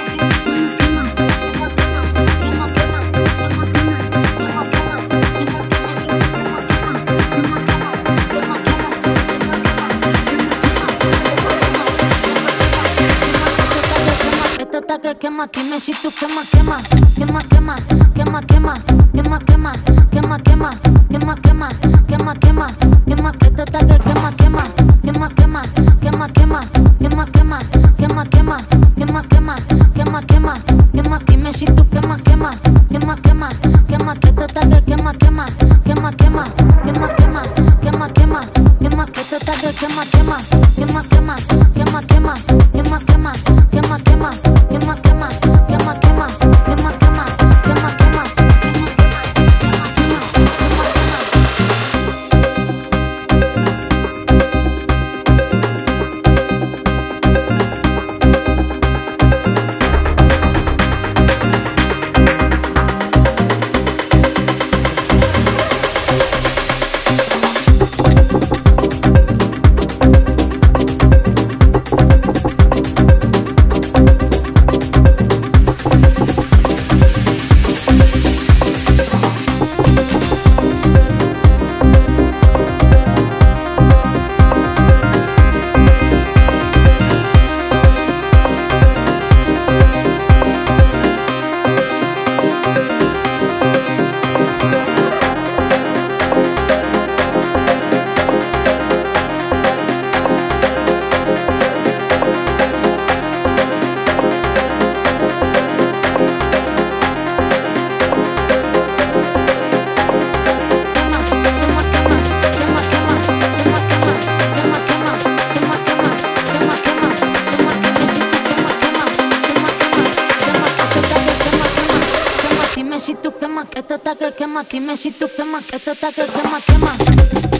Quema, quema, si tú quema, quema, quema, quema, quema, quema, quema, quema, quema, quema, quema, quema, quema, quema, quema, que esto está que quema, quema, quema, quema, quema, quema, quema, quema, quema, quema, quema, quema, quema, quema, quema, quema, si tú quema, quema, quema, quema, quema, que esto está que quema, quema, quema, quema, quema, quema, quema, quema, quema, que esto está que quema, quema, quema, quema, quema, quema, quema, quema, quema, quema. Quema, quema, quema, quema, quema, quema, quema, quema, si tú quema, que esto está que quema, si tú quema, que esto está que quema, quema.